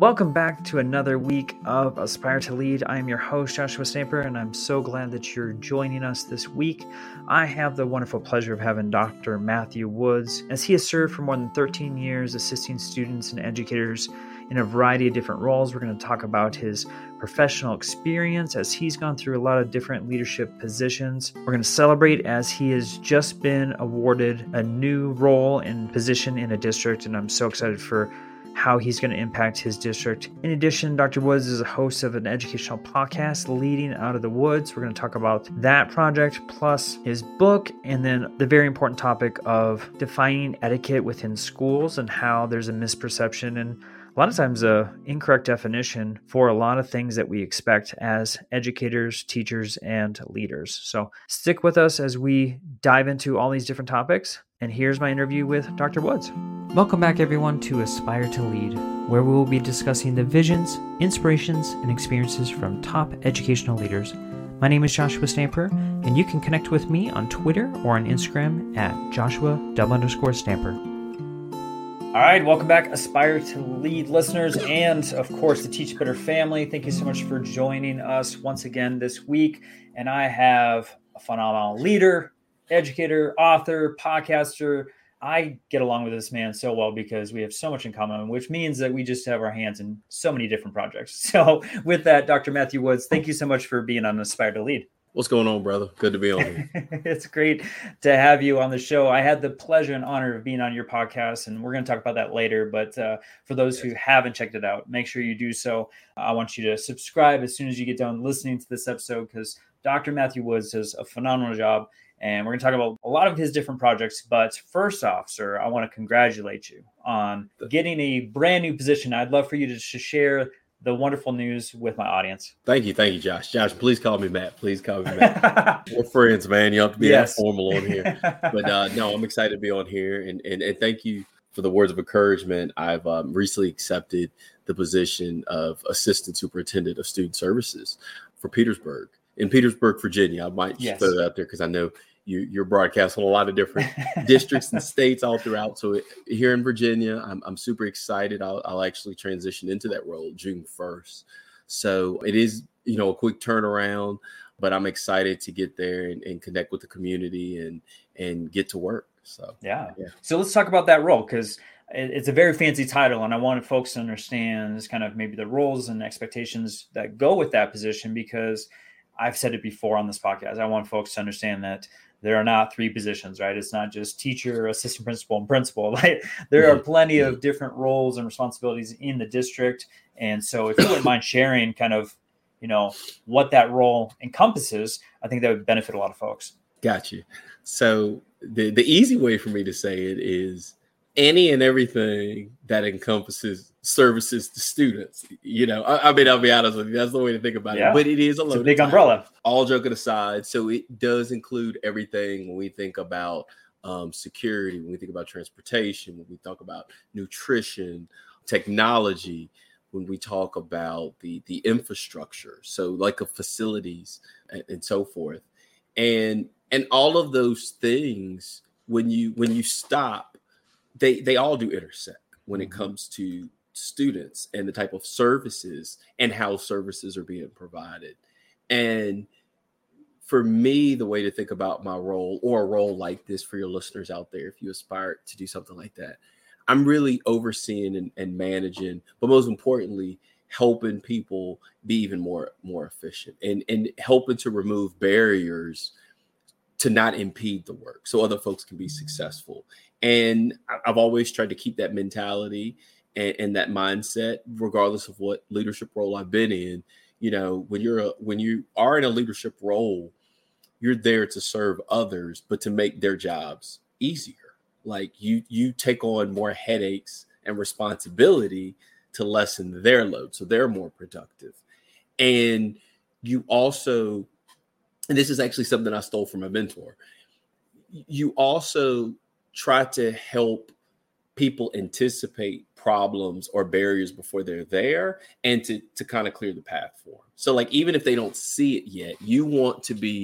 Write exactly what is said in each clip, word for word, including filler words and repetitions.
Welcome back to another week of Aspire to Lead. I am your host, Joshua Stamper, and I'm so glad that you're joining us this week. I have the wonderful pleasure of having Doctor Matthew Woods, as he has served for more than thirteen years assisting students and educators in a variety of different roles. We're going to talk about his professional experience as he's gone through a lot of different leadership positions. We're going to celebrate as he has just been awarded a new role and position in a district, and I'm so excited for how he's going to impact his district. In addition, Doctor Woods is a host of an educational podcast, Leading Out of the Woods. We're going to talk about that project, plus his book, and then the very important topic of defining etiquette within schools and how there's a misperception and a lot of times a incorrect definition for a lot of things that we expect as educators, teachers, and leaders. So stick with us as we dive into all these different topics. And here's my interview with Doctor Woods. Welcome back, everyone, to Aspire to Lead, where we will be discussing the visions, inspirations, and experiences from top educational leaders. My name is Joshua Stamper, and you can connect with me on Twitter or on Instagram at Joshua double underscore Stamper. All right, welcome back, Aspire to Lead listeners, and of course, the Teach Better family. Thank you so much for joining us once again this week. And I have a phenomenal leader, educator, author, podcaster. I get along with this man so well because we have so much in common, which means that we just have our hands in so many different projects. So with that, Doctor Matthew Woods, thank you so much for being on Aspire to Lead. What's going on, brother? Good to be on here. It's great to have you on the show. I had the pleasure and honor of being on your podcast, and we're going to talk about that later. But uh, for those yes. who haven't checked it out, make sure you do so. I want you to subscribe as soon as you get done listening to this episode, because Doctor Matthew Woods does a phenomenal job. And we're going to talk about a lot of his different projects. But first off, sir, I want to congratulate you on getting a brand new position. I'd love for you to share the wonderful news with my audience. Thank you. Thank you, Josh. Josh, please call me Matt. Please call me Matt. We're friends, man. You don't have to be yes. that formal on here. But uh, no, I'm excited to be on here. And, and, and thank you for the words of encouragement. I've um, recently accepted the position of Assistant Superintendent of Student Services for Petersburg. In Petersburg, Virginia. I might yes. throw that out there because I know you, you're broadcasting a lot of different districts and states all throughout. So it, here in Virginia, I'm, I'm super excited. I'll, I'll actually transition into that role June first. So it is, you know, a quick turnaround, but I'm excited to get there and, and connect with the community and and get to work. So yeah. yeah. So let's talk about that role, because it's a very fancy title, and I wanted folks to understand this kind of maybe the roles and expectations that go with that position, because I've said it before on this podcast. I want folks to understand that there are not three positions, right? It's not just teacher, assistant principal, and principal. Right? There are plenty of different roles and responsibilities in the district. And so if you wouldn't mind sharing kind of, you know, what that role encompasses, I think that would benefit a lot of folks. Got you. So the, the easy way for me to say it is any and everything that encompasses services to students. You know, I, I mean, I'll be honest with you, that's the way to think about yeah. it. But it is a, it's a big umbrella. All joking aside, so it does include everything when we think about um, security, when we think about transportation, when we talk about nutrition, technology, when we talk about the the infrastructure, so like a facilities and, and so forth, and and all of those things. When you when you stop, they they all do intersect when it comes to students and the type of services and how services are being provided. And for me, the way to think about my role, or a role like this for your listeners out there, if you aspire to do something like that, I'm really overseeing and, and managing, but most importantly, helping people be even more, more efficient and, and helping to remove barriers to not impede the work so other folks can be successful. And I've always tried to keep that mentality and, and that mindset, regardless of what leadership role I've been in. You know, when you're a, when you are in a leadership role, you're there to serve others, but to make their jobs easier. Like you, you take on more headaches and responsibility to lessen their load, so they're more productive. And you also, and this is actually something I stole from a mentor, you also try to help people anticipate problems or barriers before they're there, and to, to kind of clear the path for them. So like, even if they don't see it yet, you want to be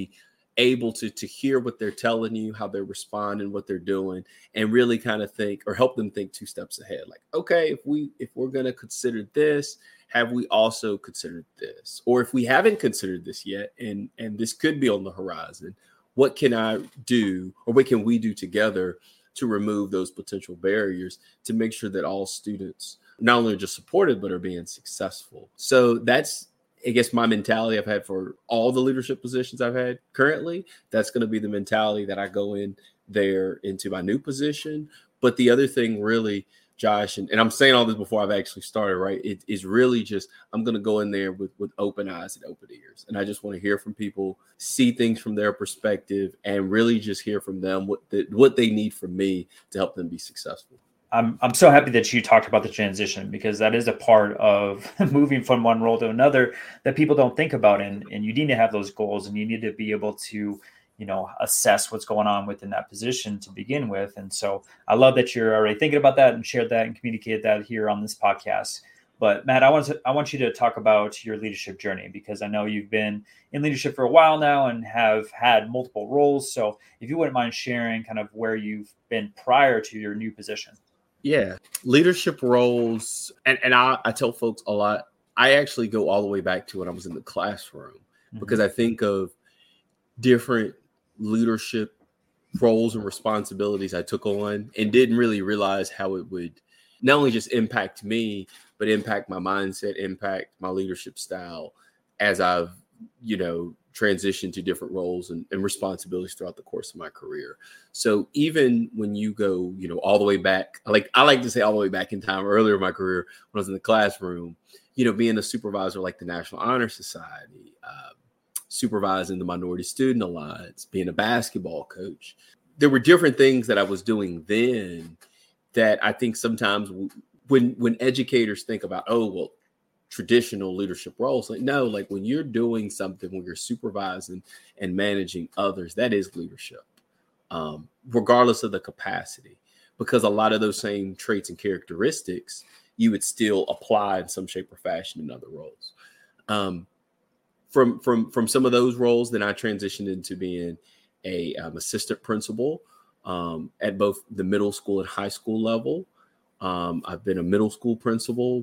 able to to hear what they're telling you, how they're responding, what they're doing, and really kind of think or help them think two steps ahead. Like, okay, if we if we're going to consider this, have we also considered this? Or if we haven't considered this yet, and and this could be on the horizon, what can I do, or what can we do together to remove those potential barriers to make sure that all students not only are just supported, but are being successful? So that's, I guess, my mentality I've had for all the leadership positions I've had currently. That's going to be the mentality that I go in there into my new position. But the other thing really, Josh, and, and I'm saying all this before I've actually started, right? It is really just, I'm going to go in there with, with open eyes and open ears. And I just want to hear from people, see things from their perspective, and really just hear from them what the, what they need from me to help them be successful. I'm I'm so happy that you talked about the transition, because that is a part of moving from one role to another that people don't think about. And, and you need to have those goals, and you need to be able to, you know, assess what's going on within that position to begin with. And so I love that you're already thinking about that and shared that and communicated that here on this podcast. But Matt, I want to, I want you to talk about your leadership journey, because I know you've been in leadership for a while now and have had multiple roles. So if you wouldn't mind sharing kind of where you've been prior to your new position. Yeah, leadership roles. And, and I, I tell folks a lot, I actually go all the way back to when I was in the classroom, mm-hmm. because I think of different leadership roles and responsibilities I took on and didn't really realize how it would not only just impact me, but impact my mindset, impact my leadership style as I've, you know, transitioned to different roles and, and responsibilities throughout the course of my career. So even when you go, you know, all the way back, like I like to say all the way back in time, earlier in my career, when I was in the classroom, you know, being a supervisor like the National Honor Society, uh, supervising the Minority Student Alliance, being a basketball coach, there were different things that I was doing then that I think sometimes when when educators think about, oh, well, traditional leadership roles, like, no, like when you're doing something, when you're supervising and managing others, that is leadership, um, regardless of the capacity, because a lot of those same traits and characteristics you would still apply in some shape or fashion in other roles. Um, from from from some of those roles, then I transitioned into being a um, assistant principal um, at both the middle school and high school level. Um, I've been a middle school principal.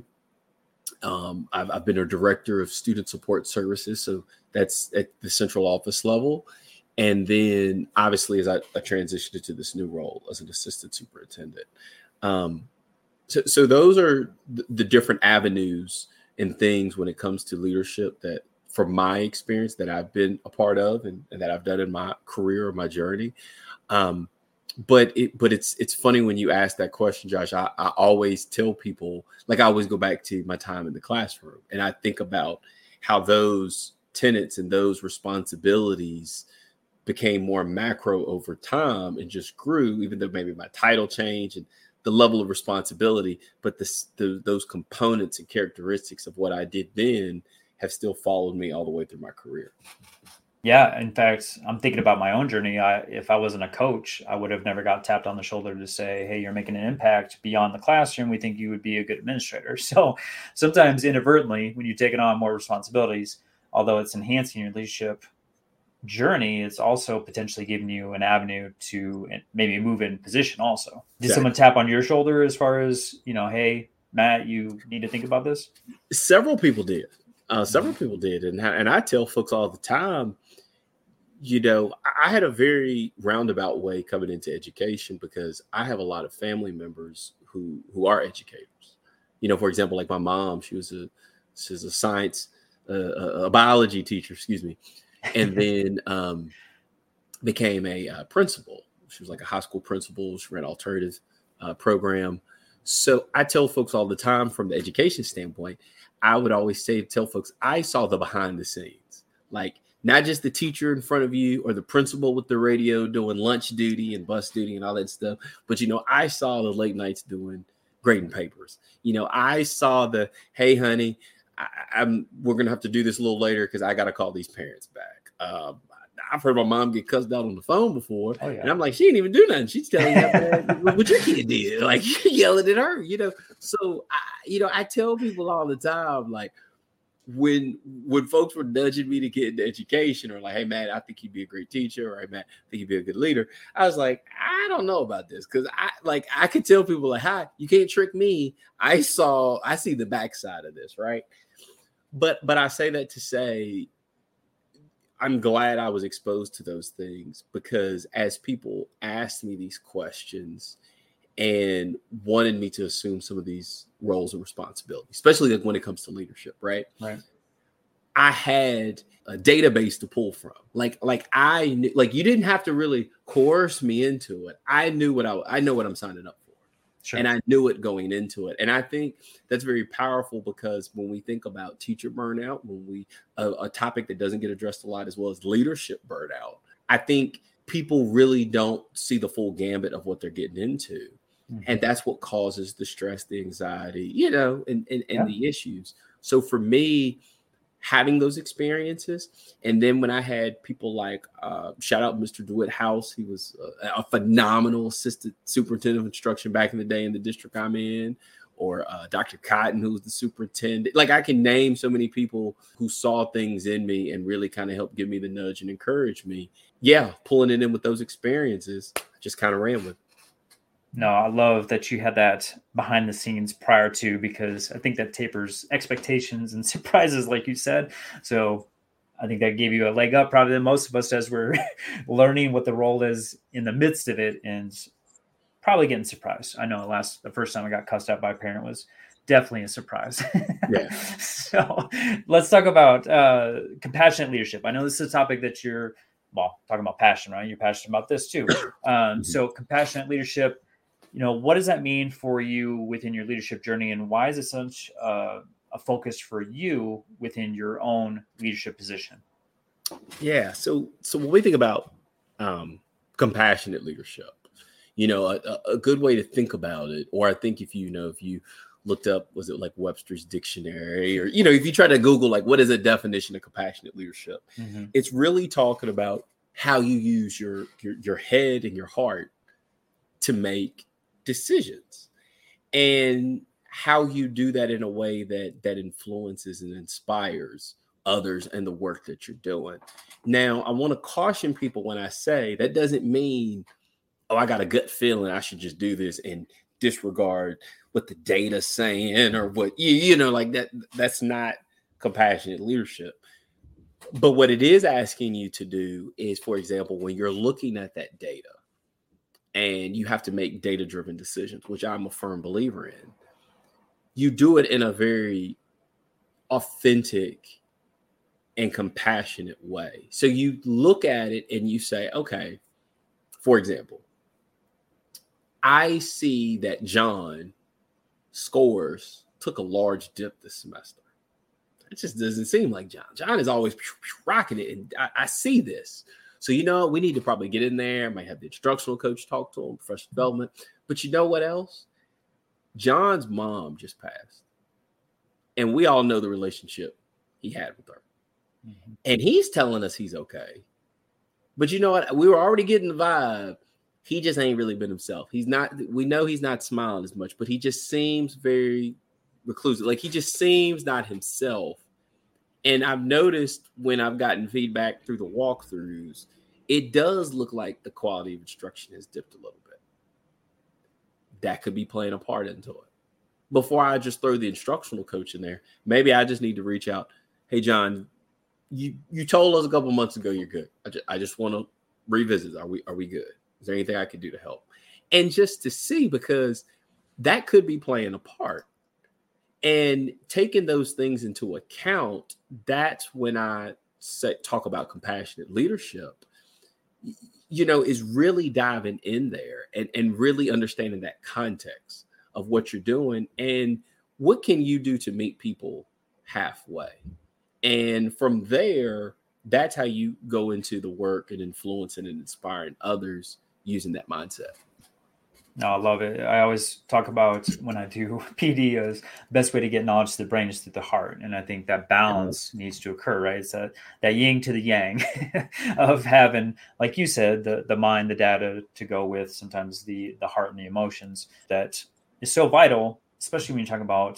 Um, I've, I've been a director of student support services. So that's at the central office level. And then obviously, as I, I transitioned into this new role as an assistant superintendent. Um, so, so those are the, the different avenues and things when it comes to leadership that, from my experience, that I've been a part of and, and that I've done in my career or my journey. Um, But it, but it's it's funny when you ask that question, Josh. I, I always tell people, like I always go back to my time in the classroom, and I think about how those tenets and those responsibilities became more macro over time and just grew, even though maybe my title changed and the level of responsibility, but the, the those components and characteristics of what I did then have still followed me all the way through my career. Yeah, in fact, I'm thinking about my own journey. I, if I wasn't a coach, I would have never got tapped on the shoulder to say, hey, you're making an impact beyond the classroom. We think you would be a good administrator. So sometimes inadvertently, when you're taking on more responsibilities, although it's enhancing your leadership journey, it's also potentially giving you an avenue to maybe move in position also. Did Exactly. someone tap on your shoulder as far as, you know, hey, Matt, you need to think about this? Several people did. Uh, several people did. And, and I tell folks all the time, you know, I had a very roundabout way coming into education because I have a lot of family members who who are educators. You know, for example, like my mom, she was a she's a science, uh, a biology teacher, excuse me, and then um, became a uh, principal. She was like a high school principal. She ran an alternative uh, program. So I tell folks all the time, from the education standpoint, I would always say, tell folks, I saw the behind the scenes, like not just the teacher in front of you or the principal with the radio doing lunch duty and bus duty and all that stuff. But, you know, I saw the late nights doing grading papers. You know, I saw the, hey, honey, I, I'm we're going to have to do this a little later because I got to call these parents back. Um, I've heard my mom get cussed out on the phone before. Oh, yeah. And I'm like, she didn't even do nothing. She's telling you what your kid did. Like, you're yelling at her, you know. So, I, you know, I tell people all the time, like, when when folks were nudging me to get into education, or like, hey man, I think you'd be a great teacher, or hey man, I think you'd be a good leader, I was like, I don't know about this, because I like I could tell people like, hi, you can't trick me. I saw I see the backside of this, right? But but I say that to say I'm glad I was exposed to those things, because as people asked me these questions and wanted me to assume some of these roles and responsibilities, especially like when it comes to leadership, right? Right. I had a database to pull from. Like, like I knew, like you didn't have to really coerce me into it. I knew what I, I know what I'm signing up for. Sure. And I knew it going into it. And I think that's very powerful, because when we think about teacher burnout, when we, a, a topic that doesn't get addressed a lot, as well as leadership burnout, I think people really don't see the full gambit of what they're getting into. Mm-hmm. And that's what causes the stress, the anxiety, you know, and, and, and yeah. the issues. So for me, having those experiences, and then when I had people like, uh, shout out Mister DeWitt House, he was a, a phenomenal assistant superintendent of instruction back in the day in the district I'm in, or uh, Doctor Cotton, who was the superintendent. Like, I can name so many people who saw things in me and really kind of helped give me the nudge and encourage me. Yeah, pulling it in with those experiences, I just kind of ran with it. No, I love that you had that behind the scenes prior to, because I think that tapers expectations and surprises, like you said. So I think that gave you a leg up probably than most of us as we're learning what the role is in the midst of it, and probably getting surprised. I know last the first time I got cussed out by a parent was definitely a surprise. Yeah. So let's talk about uh, compassionate leadership. I know this is a topic that you're, well, talking about passion, right? You're passionate about this too. Um, mm-hmm. So compassionate leadership, you know, what does that mean for you within your leadership journey, and why is it such uh, a focus for you within your own leadership position? Yeah. So, so when we think about um, compassionate leadership, you know, a, a good way to think about it, or I think if you know, if you looked up, was it like Webster's Dictionary, or, you know, if you try to Google, like, what is a definition of compassionate leadership? Mm-hmm. It's really talking about how you use your, your, your head and your heart to make decisions, and how you do that in a way that that influences and inspires others and the work that you're doing. Now, I want to caution people when I say that doesn't mean, oh, I got a gut feeling I should just do this and disregard what the data's saying, or what, you, you know, like that. That's not compassionate leadership. But what it is asking you to do is, for example, when you're looking at that data, and you have to make data-driven decisions, which I'm a firm believer in, you do it in a very authentic and compassionate way. So you look at it and you say, okay, for example, I see that John scores took a large dip this semester. It just doesn't seem like John. John is always rocking it, and I, I see this. So, you know, we need to probably get in there. Might have the instructional coach talk to him, professional development. But you know what else? John's mom just passed. And we all know the relationship he had with her. Mm-hmm. And he's telling us he's okay. But you know what? We were already getting the vibe. He just ain't really been himself. He's not, we know he's not smiling as much, but he just seems very reclusive. Like, he just seems not himself. And I've noticed when I've gotten feedback through the walkthroughs, it does look like the quality of instruction has dipped a little bit. That could be playing a part into it. Before I just throw the instructional coach in there, maybe I just need to reach out. Hey, John, you, you told us a couple months ago you're good. I just, I just want to revisit. Are we are we good? Is there anything I could do to help? And just to see, because that could be playing a part. And taking those things into account, that's when I say, talk about compassionate leadership, you know, is really diving in there and, and really understanding that context of what you're doing and what can you do to meet people halfway. And from there, that's how you go into the work and influencing and inspiring others using that mindset. No, I love it. I always talk about when I do P D as best way to get knowledge to the brain is through the heart. And I think that balance mm-hmm. needs to occur, right? It's that, that yin to the yang of having, like you said, the, the mind, the data to go with, sometimes the, the heart and the emotions. That is so vital, especially when you talk about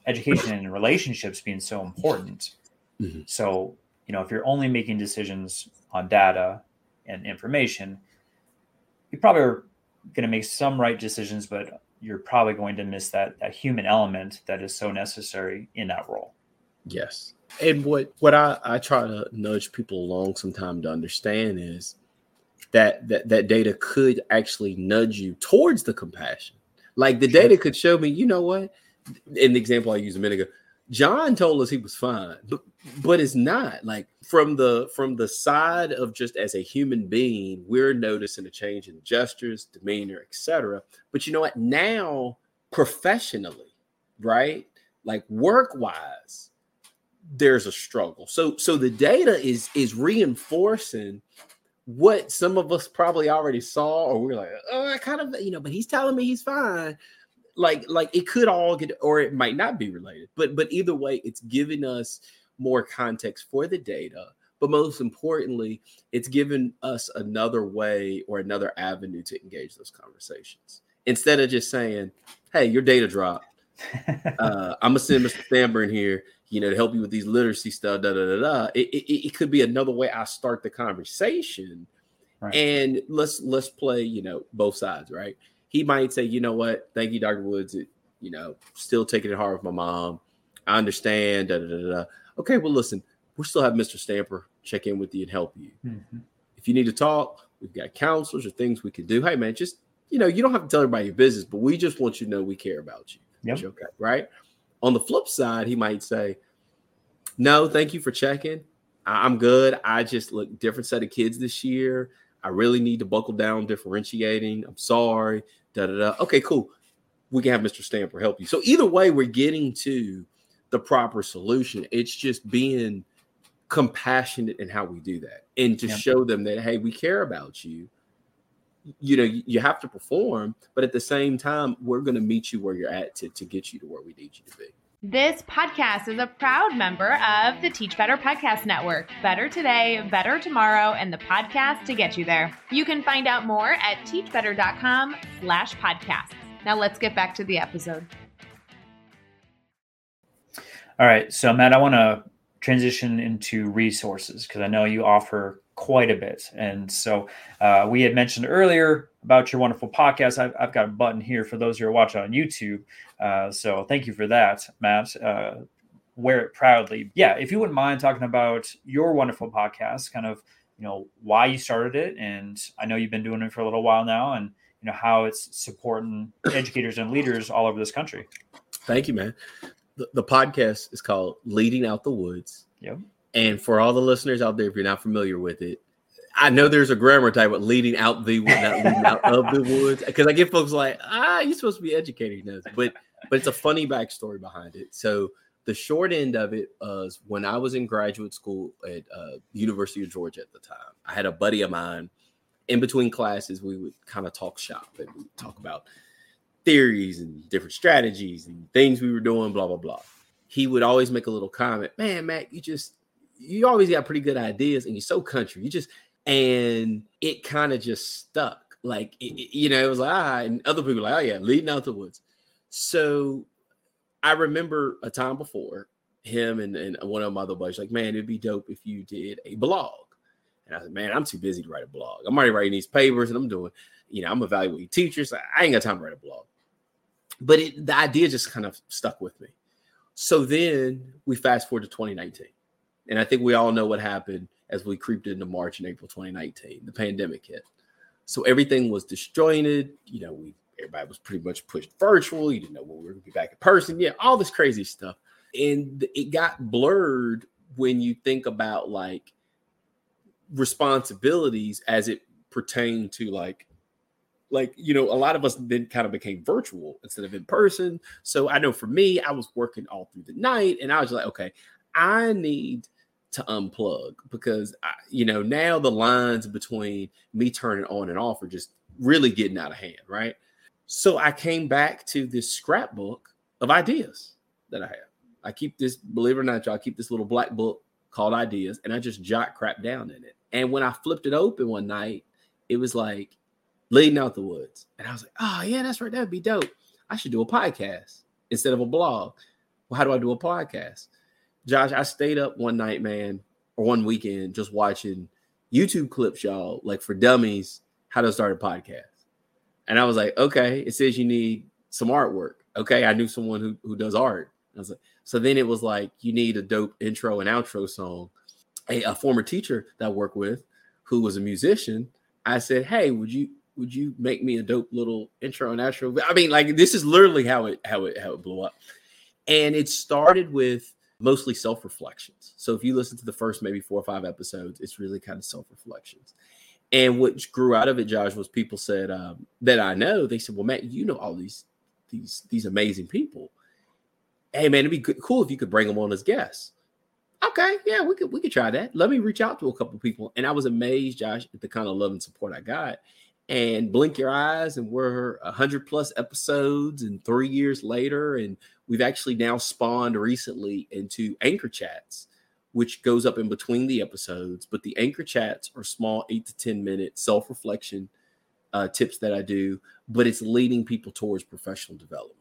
education and relationships being so important. Mm-hmm. So, you know, if you're only making decisions on data and information, you probably are going to make some right decisions, but you're probably going to miss that that human element that is so necessary in that role. Yes. And what what I, I try to nudge people along sometime to understand is that, that that data could actually nudge you towards the compassion. Like the data could show me, you know what? In the example I used a minute ago, John told us he was fine, but but it's not. Like from the from the side of just as a human being, we're noticing a change in gestures, demeanor, et cetera. But you know what? Now, professionally, right? Like work-wise, there's a struggle. So so the data is is reinforcing what some of us probably already saw, or we're like, oh, I kind of, you know, but he's telling me he's fine. Like, like it could all get, or it might not be related, but, but either way, it's giving us more context for the data. But most importantly, it's given us another way or another avenue to engage those conversations. Instead of just saying, hey, your data dropped. uh, I'm gonna send Mister Stamper in here, you know, to help you with these literacy stuff, da, da, da, da. It, it, it could be another way I start the conversation. Right. And let's, let's play, you know, both sides, right? He might say, you know what? Thank you, Doctor Woods. It, you know, still taking it hard with my mom. I understand. Da, da, da, da. Okay, well, listen, we'll still have Mister Stamper check in with you and help you. Mm-hmm. If you need to talk, we've got counselors or things we can do. Hey, man, just, you know, you don't have to tell everybody your business, but we just want you to know we care about you. Yep. Okay, right? On the flip side, he might say, no, thank you for checking. I- I'm good. I just look different set of kids this year. I really need to buckle down differentiating. I'm sorry. Da, da, da. Okay, cool. We can have Mister Stamper help you. So either way, we're getting to the proper solution. It's just being compassionate in how we do that and to yeah. show them that, hey, we care about you. You know, you have to perform, but at the same time, we're going to meet you where you're at to, to get you to where we need you to be. This podcast is a proud member of the Teach Better Podcast Network. Better today, better tomorrow, and the podcast to get you there. You can find out more at teachbetter.com slash podcasts. Now let's get back to the episode. All right. So, Matt, I want to transition into resources because I know you offer quite a bit. And so uh, we had mentioned earlier about your wonderful podcast. I've, I've got a button here for those who are watching on YouTube. Uh, so thank you for that, Matt. Uh, wear it proudly. Yeah, if you wouldn't mind talking about your wonderful podcast, kind of, you know, why you started it. And I know you've been doing it for a little while now, and, you know, how it's supporting educators and leaders all over this country. Thank you, man. The, the podcast is called Leading Out the Woods. Yep. And for all the listeners out there, if you're not familiar with it, I know there's a grammar type of leading out the wood, not leading out of the woods. Because I get folks like, ah, you're supposed to be educating us. But but it's a funny backstory behind it. So the short end of it was when I was in graduate school at uh, University of Georgia at the time, I had a buddy of mine. In between classes, we would kind of talk shop and we would talk about theories and different strategies and things we were doing, blah, blah, blah. He would always make a little comment, man, Matt, you just, you always got pretty good ideas and you're so country. You just, and it kind of just stuck. Like, it, it, you know, it was like, ah, and other people were like, oh yeah, leading out the woods. So I remember a time before him and, and one of my other buddies like, man, it'd be dope if you did a blog. And I said, man, I'm too busy to write a blog. I'm already writing these papers and I'm doing, you know, I'm evaluating teachers. I ain't got time to write a blog. But it, the idea just kind of stuck with me. So then we fast forward to twenty nineteen. And I think we all know what happened as we creeped into March and April twenty nineteen. The pandemic hit. So everything was disjointed. You know, we everybody was pretty much pushed virtual. You didn't know when we were going to be back in person. Yeah, all this crazy stuff. And it got blurred when you think about like responsibilities as it pertained to like, like, you know, a lot of us then kind of became virtual instead of in person. So I know for me, I was working all through the night and I was like, okay, I need to unplug because, I, you know, now the lines between me turning on and off are just really getting out of hand, right? So I came back to this scrapbook of ideas that I have. I keep this, believe it or not, y'all, I keep this little black book called Ideas, and I just jot crap down in it. And when I flipped it open one night, it was like Leading Out the Woods. And I was like, oh, yeah, that's right. That'd be dope. I should do a podcast instead of a blog. Well, how do I do a podcast? Josh, I stayed up one night, man, or one weekend just watching YouTube clips, y'all, like for dummies, how to start a podcast. And I was like, okay, it says you need some artwork. Okay, I knew someone who, who does art. I was like, so then it was like, you need a dope intro and outro song. A, a former teacher that I work with, who was a musician, I said, hey, would you would you make me a dope little intro and outro? I mean, like, this is literally how it how it how it blew up. And it started with mostly self-reflections. So if you listen to the first maybe four or five episodes, it's really kind of self-reflections. And what grew out of it, Josh, was people said um, that I know, they said, well, Matt, you know all these these these amazing people. Hey, man, it'd be good, cool if you could bring them on as guests. Okay, yeah, we could we could try that. Let me reach out to a couple of people. And I was amazed, Josh, at the kind of love and support I got. And blink your eyes, and we're one hundred plus episodes and three years later. And we've actually now spawned recently into Anchor Chats, which goes up in between the episodes. But the Anchor Chats are small eight to ten minute self-reflection uh, tips that I do, but it's leading people towards professional development.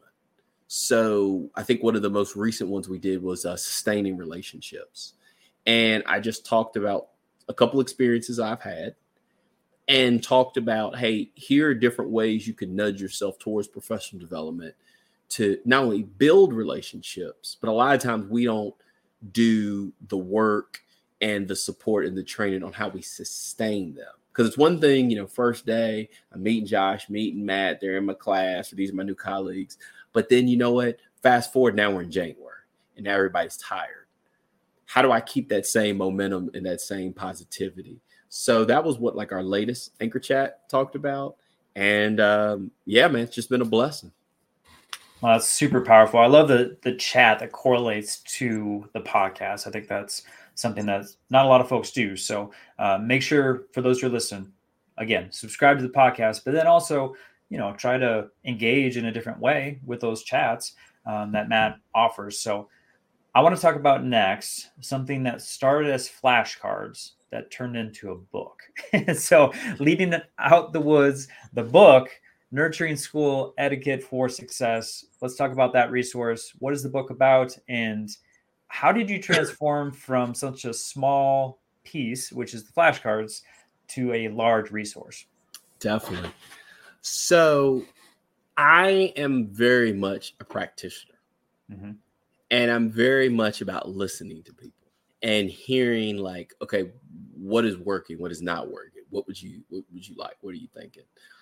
So I think one of the most recent ones we did was uh, sustaining relationships. And I just talked about a couple experiences I've had and talked about, hey, here are different ways you can nudge yourself towards professional development to not only build relationships, but a lot of times we don't do the work and the support and the training on how we sustain them. Because it's one thing, you know, first day, I'm meeting Josh, meeting Matt, they're in my class, or these are my new colleagues. But then, you know what? Fast forward, now we're in January and now everybody's tired. How do I keep that same momentum and that same positivity? So that was what like our latest Anchor Chat talked about. And um, yeah, man, it's just been a blessing. Well, that's super powerful. I love the the chat that correlates to the podcast. I think that's something that not a lot of folks do. So uh, make sure, for those who are listening, again, subscribe to the podcast, but then also, you know, try to engage in a different way with those chats um, that Matt offers. So I want to talk about next something that started as flashcards that turned into a book. So Leading Out the Woods, the book, Nurturing School Etiquette for Success. Let's talk about that resource. What is the book about? And how did you transform from such a small piece, which is the flashcards, to a large resource? Definitely. So I am very much a practitioner. Mm-hmm. And I'm very much about listening to people and hearing like, okay, what is working? What is not working? What would you, what would you like? What are you thinking?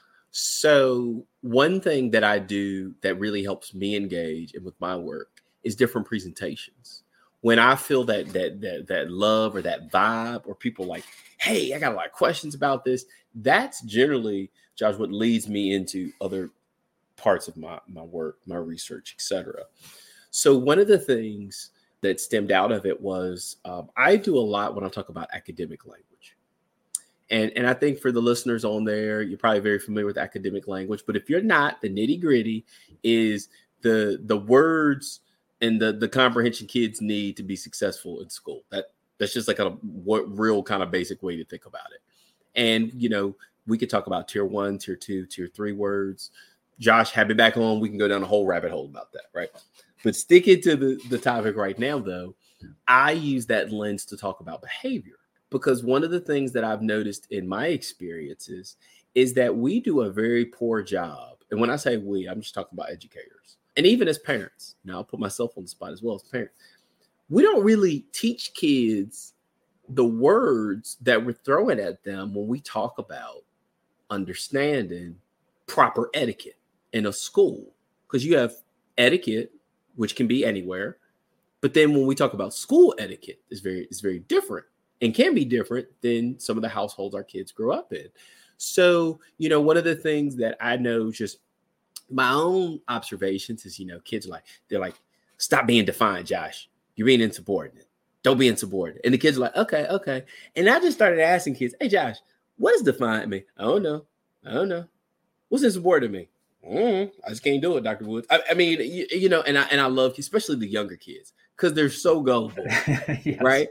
So one thing that I do that really helps me engage and with my work is different presentations. When I feel that, that, that, that love or that vibe, or people like, hey, I got a lot of questions about this. That's generally, Josh, what leads me into other parts of my, my work, my research, et cetera. So one of the things that stemmed out of it was um, I do a lot when I talk about academic language. And, and I think for the listeners on there, you're probably very familiar with academic language. But if you're not, the nitty gritty is the the words and the, the comprehension kids need to be successful in school. That That's just like a what, real kind of basic way to think about it. And, you know, we could talk about tier one, tier two, tier three words. Josh, have me back on. We can go down a whole rabbit hole about that, right? But sticking to the, the topic right now, though, I use that lens to talk about behavior, because one of the things that I've noticed in my experiences is that we do a very poor job. And when I say we, I'm just talking about educators and even as parents. Now, I'll put myself on the spot as well as parents. We don't really teach kids the words that we're throwing at them when we talk about understanding proper etiquette in a school, because you have etiquette, which can be anywhere. But then when we talk about school etiquette, it's very, it's very different and can be different than some of the households our kids grow up in. So, you know, one of the things that I know, just my own observations is, you know, kids are like, they're like, stop being defiant, Josh. You're being insubordinate. Don't be insubordinate. And the kids are like, okay, okay. And I just started asking kids, hey, Josh, what does defiant mean? I don't know. I don't know. What's insubordinate mean? Mm, I just can't do it, Doctor Woods. I, I mean, you, you know, and I and I love, especially the younger kids, because they're so gullible, yes. Right?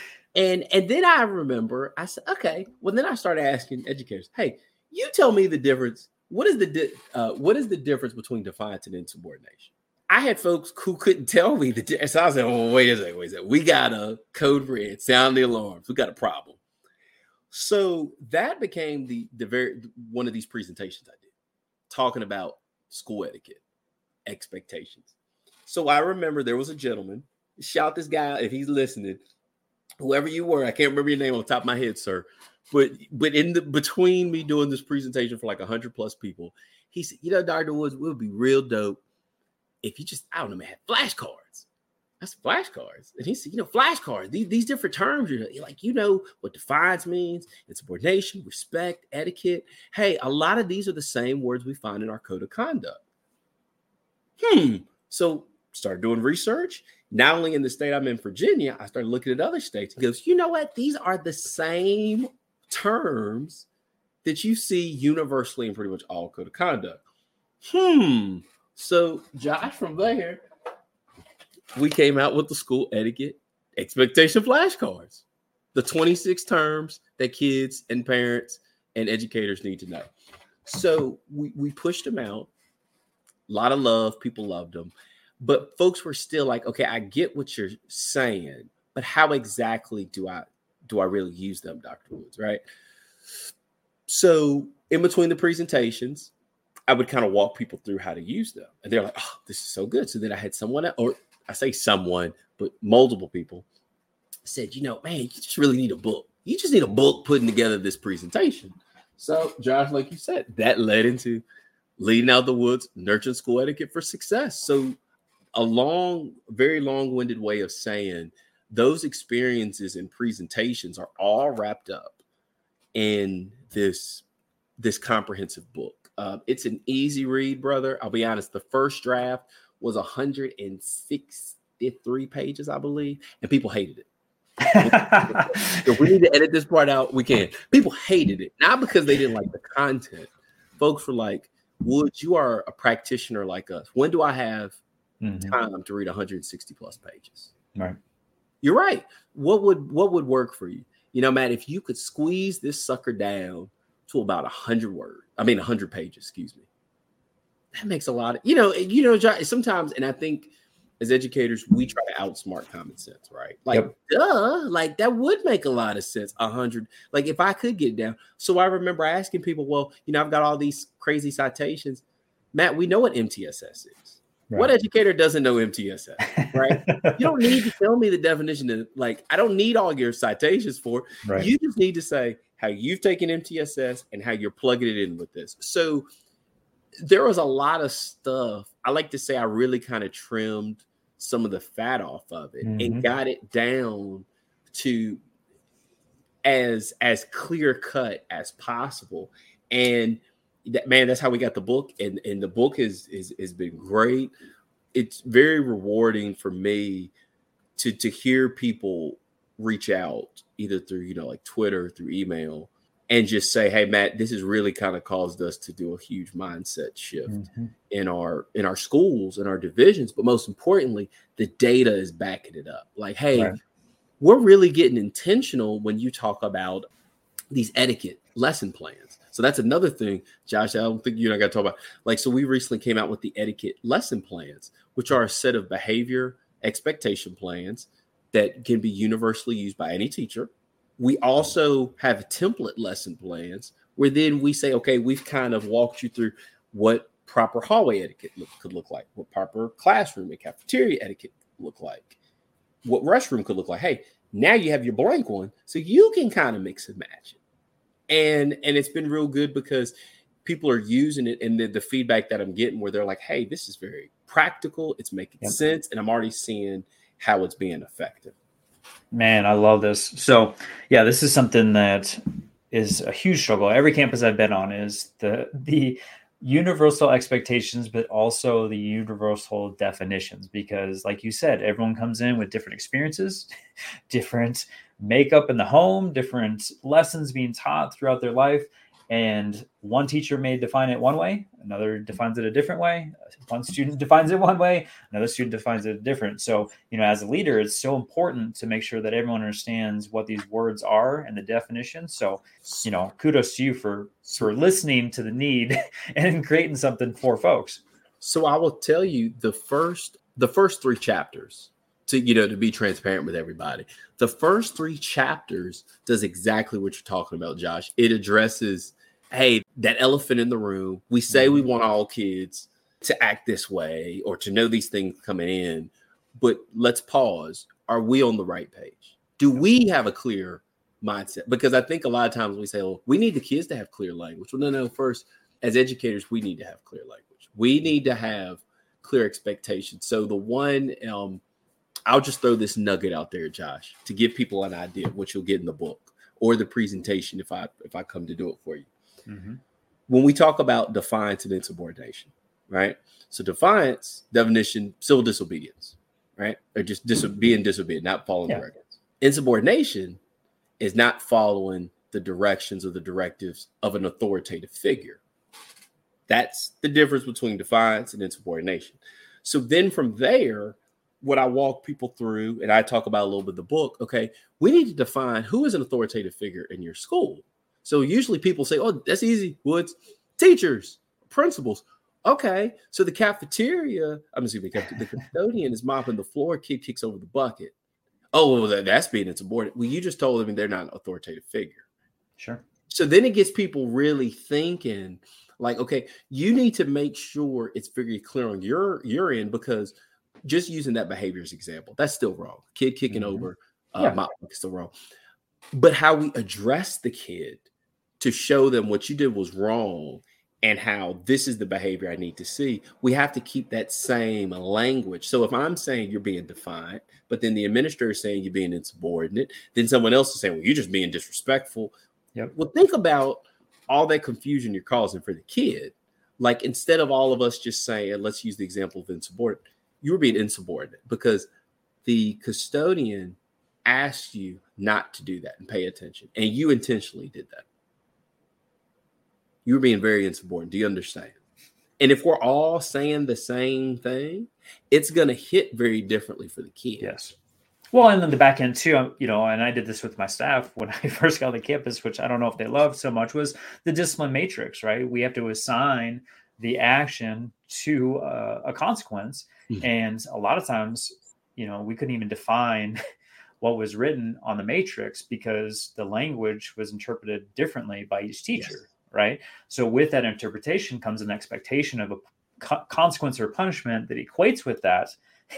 And and then I remember, I said, okay, well, then I started asking educators, hey, you tell me the difference. What is the di- uh, what is the difference between defiance and insubordination? I had folks who couldn't tell me the. So I was like, "Oh, wait a second, wait a second. We got a code red. Sound the alarms. We got a problem." So that became the the very one of these presentations I did, talking about school etiquette, expectations. So I remember there was a gentleman. Shout this guy out if he's listening, whoever you were. I can't remember your name on the top of my head, sir. But but in the between me doing this presentation for like a hundred plus people, he said, "You know, Doctor Woods, it would be real dope if you just, I don't know, man, had flashcards." That's flashcards. And he said, "You know, flashcards, these, these different terms, you're like, you know what defines means, insubordination, respect, etiquette. Hey, a lot of these are the same words we find in our code of conduct." Hmm. So started doing research. Not only in the state I'm in, Virginia, I started looking at other states. He goes, "You know what? These are the same terms that you see universally in pretty much all code of conduct." Hmm. So Josh, from there, we came out with the school etiquette expectation flashcards, the twenty-six terms that kids and parents and educators need to know. So we, we pushed them out. A lot of love. People loved them. But folks were still like, "Okay, I get what you're saying, but how exactly do I do I really use them, Doctor Woods?" Right? So in between the presentations, I would kind of walk people through how to use them. And they're like, "Oh, this is so good." So then I had someone, or I say someone, but multiple people said, "You know, man, you just really need a book. You just need a book putting together this presentation." So Josh, like you said, that led into Leading Out the Woods, Nurturing School Etiquette for Success. So a long, very long-winded way of saying those experiences and presentations are all wrapped up in this, this comprehensive book. Uh, it's an easy read, brother. I'll be honest. The first draft was one hundred sixty-three pages, I believe, and people hated it. If we need to edit this part out, we can. People hated it, not because they didn't like the content. Folks were like, "Woods, you are a practitioner like us. When do I have mm-hmm. time to read one hundred sixty plus pages?" Right. You're right. What would what would work for you? You know, Matt, if you could squeeze this sucker down to about one hundred words, I mean one hundred pages, excuse me. That makes a lot of, you know, you know, sometimes, and I think as educators, we try to outsmart common sense, right? Like, yep. duh, like that would make a lot of sense. A hundred, like if I could get down. So I remember asking people, well, you know, I've got all these crazy citations. Matt, we know what M T S S is. Right. What educator doesn't know M T S S, right? You don't need to tell me the definition of, like, I don't need all your citations for it. Right. You just need to say how you've taken M T S S and how you're plugging it in with this. So there was a lot of stuff. I like to say I really kind of trimmed some of the fat off of it mm-hmm. and got it down to as as clear cut as possible. And that, man, that's how we got the book. And, and the book is is has been great. It's very rewarding for me to to hear people reach out either through, you know, like Twitter, through email, and just say, "Hey, Matt, this has really kind of caused us to do a huge mindset shift mm-hmm. in our in our schools and our divisions. But most importantly, the data is backing it up. Like, hey, right. we're really getting intentional when you talk about these etiquette lesson plans." So that's another thing, Josh, I don't think you and I got to talk about. Like, so we recently came out with the etiquette lesson plans, which are a set of behavior expectation plans that can be universally used by any teacher. We also have template lesson plans where then we say, okay, we've kind of walked you through what proper hallway etiquette look, could look like, what proper classroom and cafeteria etiquette look like, what restroom could look like. Hey, now you have your blank one, so you can kind of mix and match it. And, and it's been real good because people are using it, and the, the feedback that I'm getting where they're like, hey, this is very practical, it's making yep. sense, and I'm already seeing how it's being effective. Man, I love this. So yeah, this is something that is a huge struggle. Every campus I've been on is the the universal expectations, but also the universal definitions, because like you said, everyone comes in with different experiences, different makeup in the home, different lessons being taught throughout their life. And one teacher may define it one way, another defines it a different way. One student defines it one way, another student defines it different. So, you know, as a leader, it's so important to make sure that everyone understands what these words are and the definition. So, you know, kudos to you for, for listening to the need and creating something for folks. So I will tell you the first the first three chapters, to you know to be transparent with everybody. The first three chapters does exactly what you're talking about, Josh. It addresses, hey, that elephant in the room. We say mm-hmm. we want all kids to act this way or to know these things coming in, but let's pause. Are we on the right page? Do we have a clear mindset? Because I think a lot of times we say, well, we need the kids to have clear language. Well, no, no, first, as educators, we need to have clear language. We need to have clear expectations. So the one, um, I'll just throw this nugget out there, Josh, to give people an idea of what you'll get in the book or the presentation if I if I come to do it for you. Mm-hmm. When we talk about defiance and insubordination, right? So defiance, definition, civil disobedience, right? Or just dis- being disobedient, not following yeah. directives. Insubordination is not following the directions or the directives of an authoritative figure. That's the difference between defiance and insubordination. So then from there, what I walk people through, and I talk about a little bit of the book, okay, we need to define who is an authoritative figure in your school. So usually people say, oh, that's easy, Woods. Teachers, principals. Okay, so the cafeteria, I'm assuming the custodian is mopping the floor, kid kicks over the bucket. Oh, well, that's being insubordinate. Well, you just told them they're not an authoritative figure. Sure. So then it gets people really thinking, like, okay, you need to make sure it's very clear on your, your end, because just using that behavior as example, that's still wrong. Kid kicking mm-hmm. over uh, yeah. mop is still wrong. But how we address the kid to show them what you did was wrong and how this is the behavior I need to see, we have to keep that same language. So if I'm saying you're being defiant, but then the administrator is saying you're being insubordinate, then someone else is saying, well, you're just being disrespectful. Yep. Well, think about all that confusion you're causing for the kid. Like, instead of all of us just saying, let's use the example of insubordinate, you were being insubordinate because the custodian asked you not to do that and pay attention. And you intentionally did that. You were being very insubordinate. Do you understand? And if we're all saying the same thing, it's going to hit very differently for the kids. Yes. Well, and then the back end too, you know, and I did this with my staff when I first got on the campus, which I don't know if they loved so much, was the discipline matrix, right? We have to assign the action to uh, a consequence. Mm-hmm. And a lot of times, you know, we couldn't even define what was written on the matrix because the language was interpreted differently by each teacher. Yes. Right. So with that interpretation comes an expectation of a co- consequence or punishment that equates with that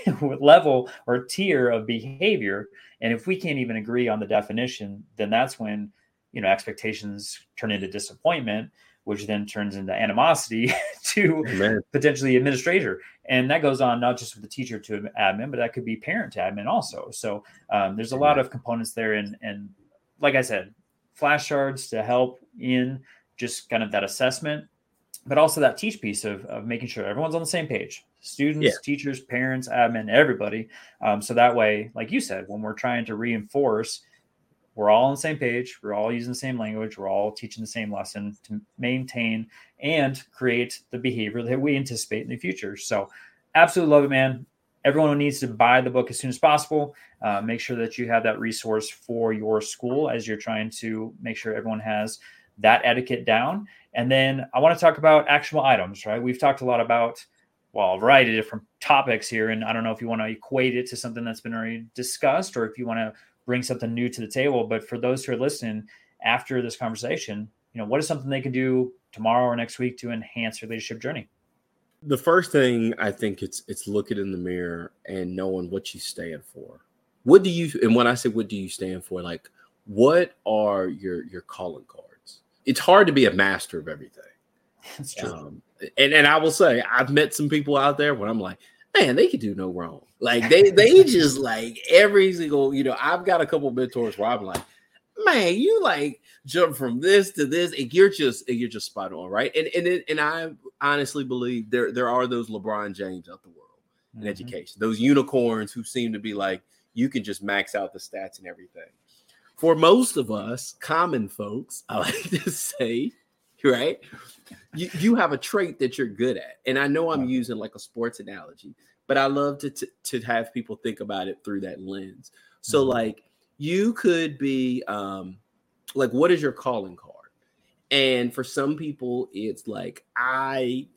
level or tier of behavior. And if we can't even agree on the definition, then that's when, you know, expectations turn into disappointment, which then turns into animosity to Amen. Potentially administrator. And that goes on not just with the teacher to admin, but that could be parent to admin also. So um, there's a Amen. Lot of components there. And, and like I said, flashcards to help in just kind of that assessment, but also that teach piece of, of making sure everyone's on the same page, students, yeah. teachers, parents, admin, everybody. Um, so that way, like you said, when we're trying to reinforce, we're all on the same page, we're all using the same language, we're all teaching the same lesson to maintain and create the behavior that we anticipate in the future. So absolutely love it, man. Everyone needs to buy the book as soon as possible. Uh, make sure that you have that resource for your school as you're trying to make sure everyone has that etiquette down. And then I want to talk about actionable items, right? We've talked a lot about, well, a variety of different topics here. And I don't know if you want to equate it to something that's been already discussed or if you want to bring something new to the table. But for those who are listening after this conversation, you know, what is something they can do tomorrow or next week to enhance their leadership journey? The first thing, I think it's it's looking in the mirror and knowing what you stand for. What do you, and when I say what do you stand for, like, what are your your calling cards? It's hard to be a master of everything. That's true. Um, and, and I will say, I've met some people out there where I'm like, man, they could do no wrong. Like they, they just like every single, you know, I've got a couple of mentors where I'm like, man, you like jump from this to this and you're just, and you're just spot on. Right. And, and, it, and I honestly believe there, there are those LeBron James out the world in mm-hmm. education, those unicorns who seem to be like, you can just max out the stats and everything. For most of us, common folks, I like to say, right, you, you have a trait that you're good at. And I know I'm using like a sports analogy, but I love to, to, to have people think about it through that lens. So mm-hmm. like you could be um, like, what is your calling card? And for some people, it's like, I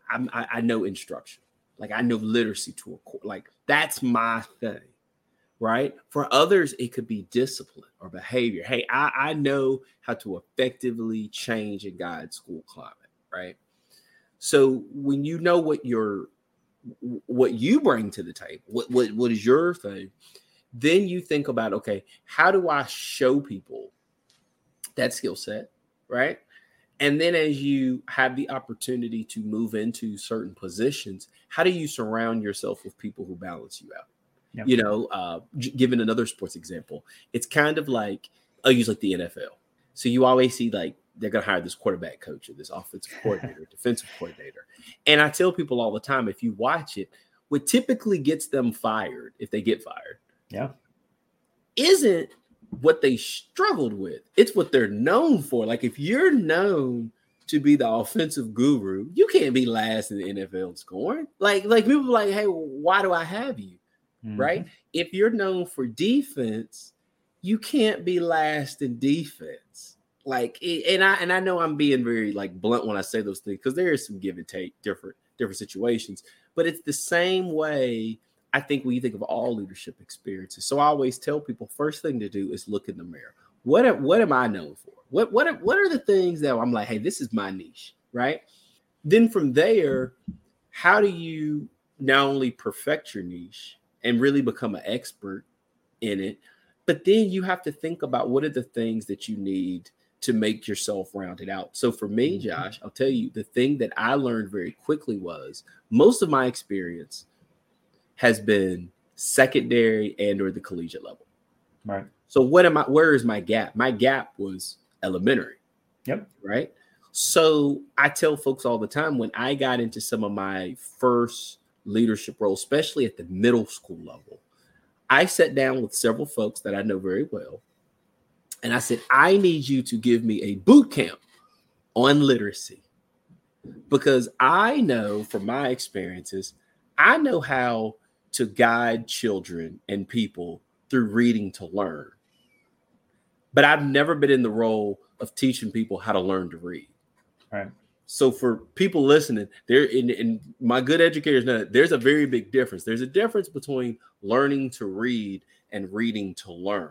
I'm, I, I know instruction. Like I know literacy to a core. Like that's my thing, right? For others, it could be discipline or behavior. Hey, I, I know how to effectively change and guide school climate, right? So when you know what your what you bring to the table, what what what is your thing, then you think about, okay, how do I show people that skill set, right? And then as you have the opportunity to move into certain positions, how do you surround yourself with people who balance you out? Yep. You know, uh, given another sports example, it's kind of like, I'll use like the N F L. So you always see like, they're going to hire this quarterback coach or this offensive coordinator, defensive coordinator. And I tell people all the time, if you watch it, what typically gets them fired, if they get fired, yeah, isn't what they struggled with. It's what they're known for. Like if you're known to be the offensive guru, you can't be last in the N F L scoring. Like, like people are like, hey, why do I have you? Mm-hmm. Right? If you're known for defense, you can't be last in defense. Like, and I and I know I'm being very like blunt when I say those things because there is some give and take, different different situations. But it's the same way I think when you think of all leadership experiences. So I always tell people, first thing to do is look in the mirror. What am, what am I known for? What what are, what are the things that I'm like, hey, this is my niche, right? Then from there, how do you not only perfect your niche and really become an expert in it, but then you have to think about what are the things that you need to make yourself rounded out. So for me, Josh, I'll tell you, the thing that I learned very quickly was most of my experience has been secondary and or the collegiate level. Right. So what am I, where is my gap? My gap was elementary. Yep. Right. So I tell folks all the time when I got into some of my first leadership roles, especially at the middle school level, I sat down with several folks that I know very well. And I said, I need you to give me a boot camp on literacy because I know from my experiences, I know how to guide children and people through reading to learn. But I've never been in the role of teaching people how to learn to read. Right. So for people listening, there in, in my good educators know there's a very big difference. There's a difference between learning to read and reading to learn.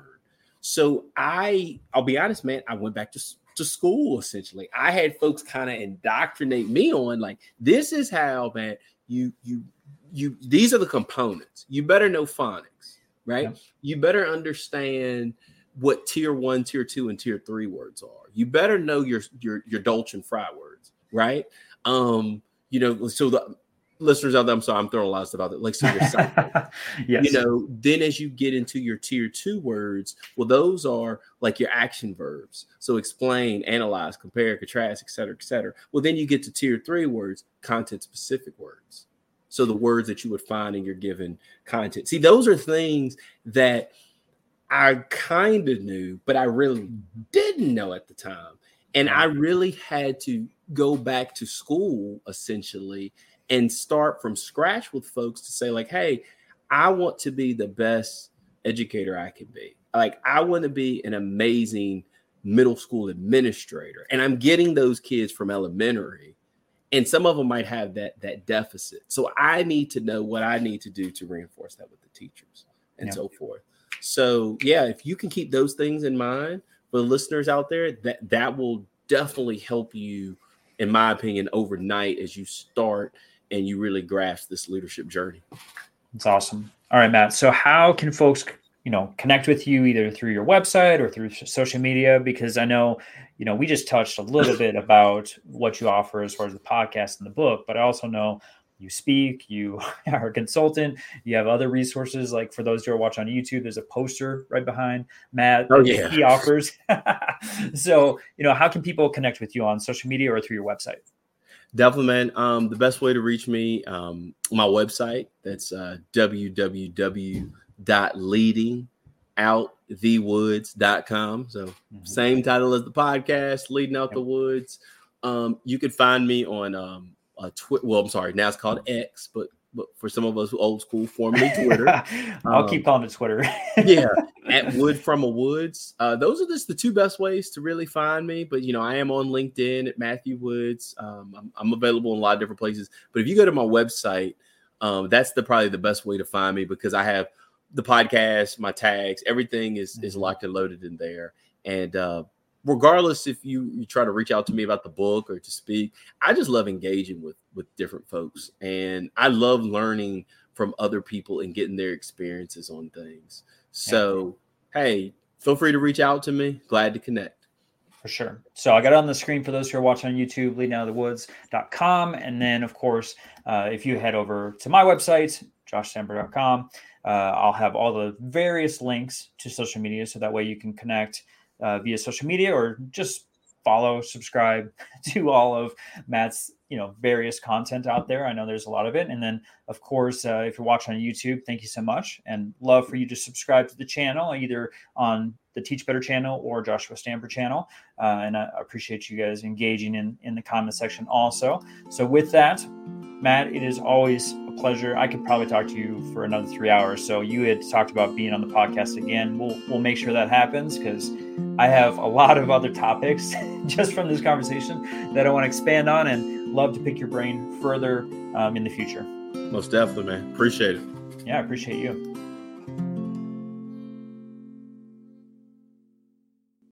So I, I'll be honest, man, I went back to, to school, essentially. I had folks kind of indoctrinate me on like, this is how, man, you, you, you, these are the components. You better know phonics, right? Yeah. You better understand what tier one, tier two, and tier three words are. You better know your, your, your Dolce and Fry words, right? Um, you know, so the listeners out there, I'm sorry, I'm throwing a lot of stuff out there. Like, so your yes. You know, then as you get into your tier two words, well, those are like your action verbs. So explain, analyze, compare, contrast, et cetera, et cetera. Well, then you get to tier three words, content specific words. So the words that you would find in your given content. See, those are things that I kind of knew, but I really didn't know at the time. And I really had to go back to school essentially and start from scratch with folks to say like, hey, I want to be the best educator I can be. Like, I want to be an amazing middle school administrator. And I'm getting those kids from elementary. And some of them might have that, that deficit. So I need to know what I need to do to reinforce that with the teachers and yeah. so forth. So, yeah, if you can keep those things in mind for the listeners out there, that, that will definitely help you, in my opinion, overnight as you start and you really grasp this leadership journey. That's awesome. All right, Matt. So how can folks, you know, connect with you either through your website or through social media? Because I know, you know, we just touched a little bit about what you offer as far as the podcast and the book, but I also know you speak, you are a consultant, you have other resources. Like for those who are watching on YouTube, there's a poster right behind Matt oh, that yeah. he offers. So, you know, how can people connect with you on social media or through your website? Definitely, man. Um, the best way to reach me, um, my website, that's uh, w w w dot leading out the woods dot com. So mm-hmm. same title as the podcast, Leading Out yep. the Woods. Um, you can find me on um, uh, Twitter. Well, I'm sorry, now it's called X, but but for some of us old school, formerly Twitter. I'll um, keep calling it Twitter. yeah, at Wood from a Woods. Uh, those are just the two best ways to really find me. But, you know, I am on LinkedIn at Matthew Woods. Um, I'm, I'm available in a lot of different places. But if you go to my website, um, that's the probably the best way to find me, because I have the podcast, my tags, everything is, mm-hmm. is locked and loaded in there. And uh, regardless if you, you try to reach out to me about the book or to speak, I just love engaging with, with different folks. And I love learning from other people and getting their experiences on things. So, yeah. Hey, feel free to reach out to me. Glad to connect. For sure. So I got it on the screen for those who are watching on YouTube, leading out of the woods dot com. And then, of course, uh, if you head over to my website, josh stamper dot com, uh, I'll have all the various links to social media. So that way you can connect uh, via social media, or just follow, subscribe to all of Matt's, you know, various content out there. I know there's a lot of it. And then, of course, uh, if you're watching on YouTube, thank you so much, and love for you to subscribe to the channel, either on the Teach Better channel or Joshua Stamper channel. Uh, and I appreciate you guys engaging in, in the comment section also. So with that, Matt, it is always a pleasure. I could probably talk to you for another three hours. So you had talked about being on the podcast again. We'll we'll make sure that happens, because I have a lot of other topics just from this conversation that I want to expand on, and love to pick your brain further um, in the future. Most definitely, man. Appreciate it. Yeah, I appreciate you.